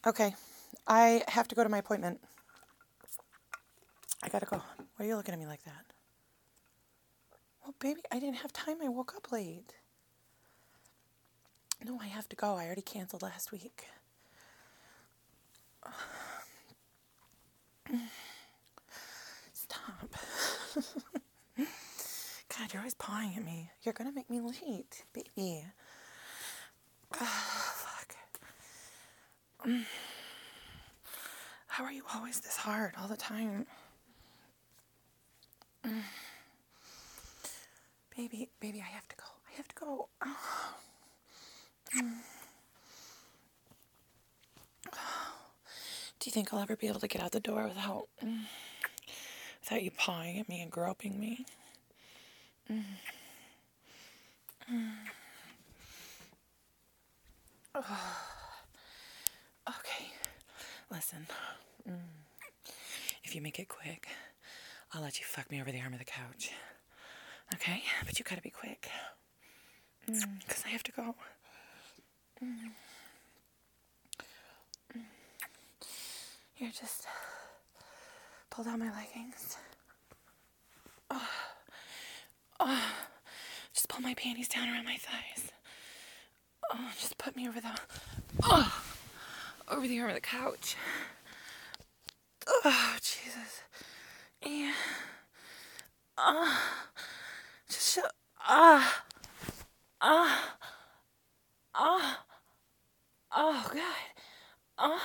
Okay, I have to go to my appointment. I gotta go. Why are you looking at me like that? Well, baby, I didn't have time. I woke up late. No, I have to go. I already canceled last week. Stop. God, you're always pawing at me. You're gonna make me late, baby. Fuck. How are you always this hard all the time? Baby, I have to go. I have to go. Do you think I'll ever be able to get out the door without you pawing at me and groping me? Okay. Listen. If you make it quick, I'll let you fuck me over the arm of the couch. Okay? But you gotta be quick. Because I have to go. Here, just pull down my leggings. Just pull my panties down around my thighs. Just put me over the arm of the couch. Oh, Jesus. Yeah. Just shut. Oh, God.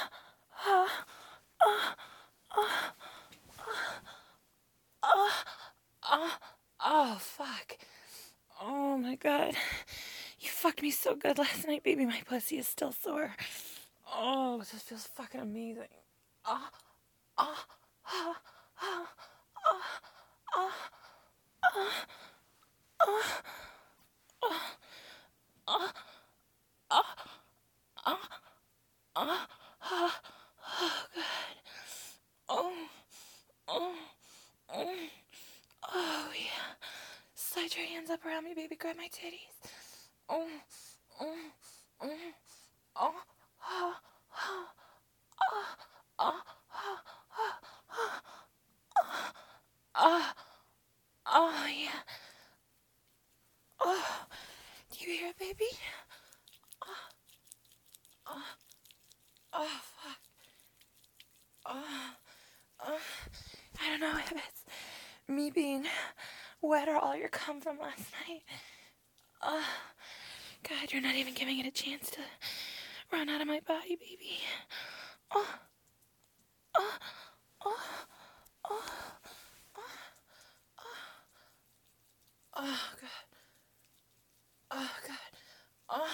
Oh, fuck. Oh, my God. You fucked me so good last night, baby. My pussy is still sore. Oh, this feels fucking amazing. Oh, yeah. Slide your hands up around me, baby. Grab my titties. Oh, oh, oh, oh, oh, oh, yeah. Oh, do you hear it, baby? Oh, fuck. I don't know if it's me being wet or all your cum from last night. God, you're not even giving it a chance to run out of my body, baby. Oh, God. Oh, God.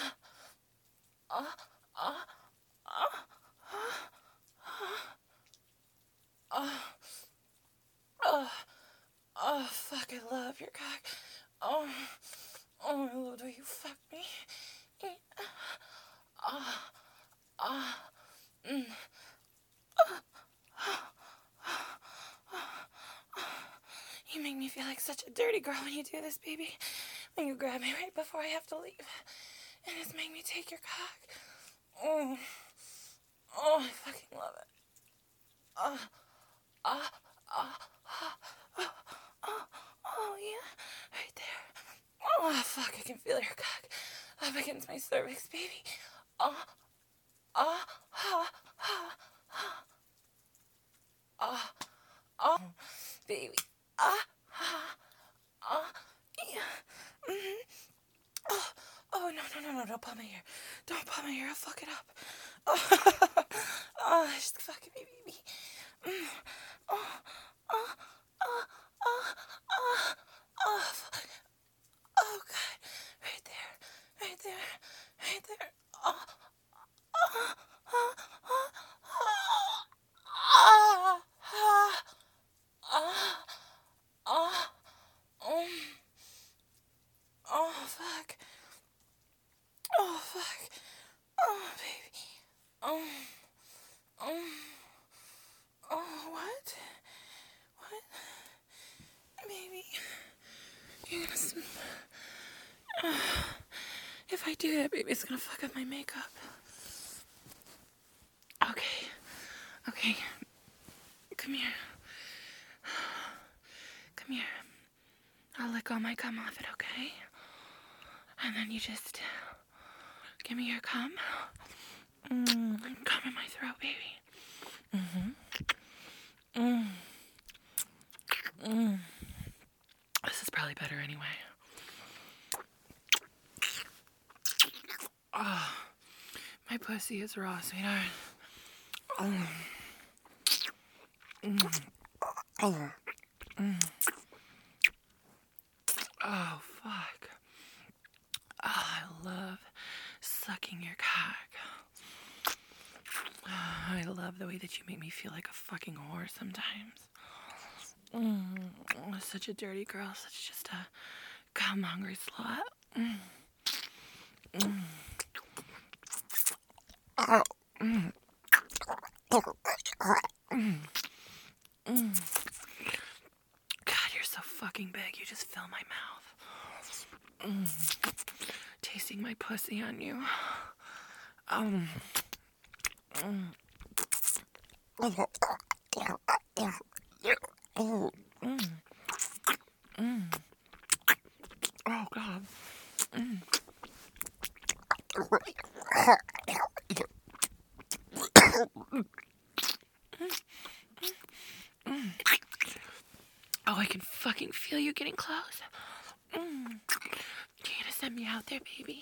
Oh, fuck, I love your cock. Oh, I love the way you fuck me. You make me feel like such a dirty girl when you do this, baby. When you grab me right before I have to leave. And just make me take your cock. Oh, I fucking love it. Oh, yeah. Right there. Oh, fuck, I can feel your cock up against my cervix, baby. Baby. Yeah. Oh, no, don't pull my hair. Don't pull my hair, I'll fuck it up. Just fucking me, baby. Fuck. Oh, God. Right there. Right there. Right there. Oh, fuck. Oh, fuck. Oh, baby. Oh, what? What? Baby. You're gonna... If I do that, baby, it's gonna fuck up my makeup. Okay. Okay. Come here. Come here. I'll lick all my cum off it, okay? And then you just give me your cum. Cum in my throat, baby. This is probably better anyway. Oh, my pussy is raw, sweetheart. Oh, fuck. Oh, I love sucking your cock. Oh, I love the way that you make me feel like a fucking whore sometimes. Such a dirty girl, such just a cum-hungry slut. God, you're so fucking big. You just fill my mouth. Tasting my pussy on you. Oh, God. Oh, I can fucking feel you getting close. You're gonna send me out there, baby.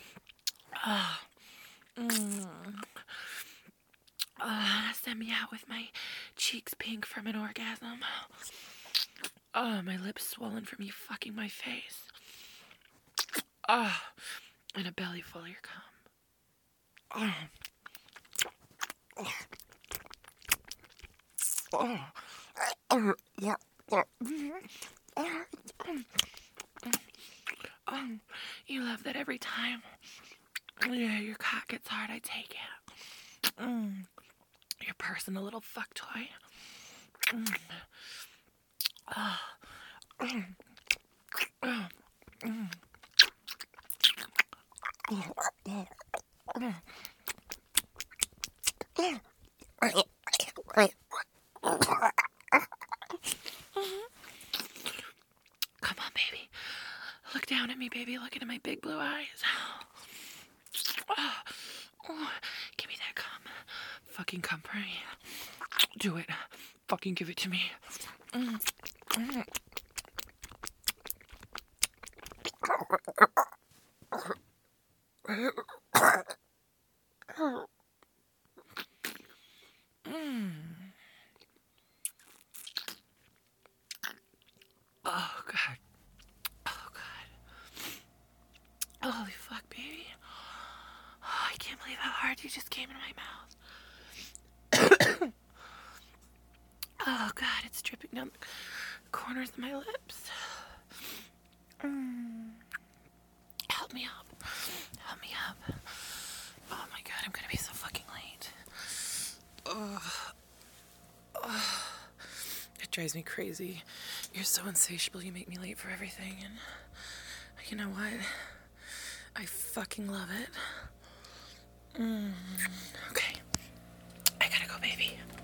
Send me out with my cheeks pink from an orgasm. Oh, my lips swollen from you fucking my face. And a belly full of your cum. You love that every time. Yeah, your cock gets hard, I take it. Your personal little fuck toy. Come on, baby. Look down at me, baby. Look into my big blue eyes. Give me that cum. Fucking cum for me. Do it. Fucking give it to me. Oh, God. Oh, God. Holy fuck, baby. Oh, I can't believe how hard you just came in my mouth. Oh, God, it's dripping down the corners of my lips. Help me up. Help me up. Oh, my God, I'm gonna be so fucking late. It drives me crazy. You're so insatiable. You make me late for everything. And you know what? I fucking love it. Okay. I gotta go, baby.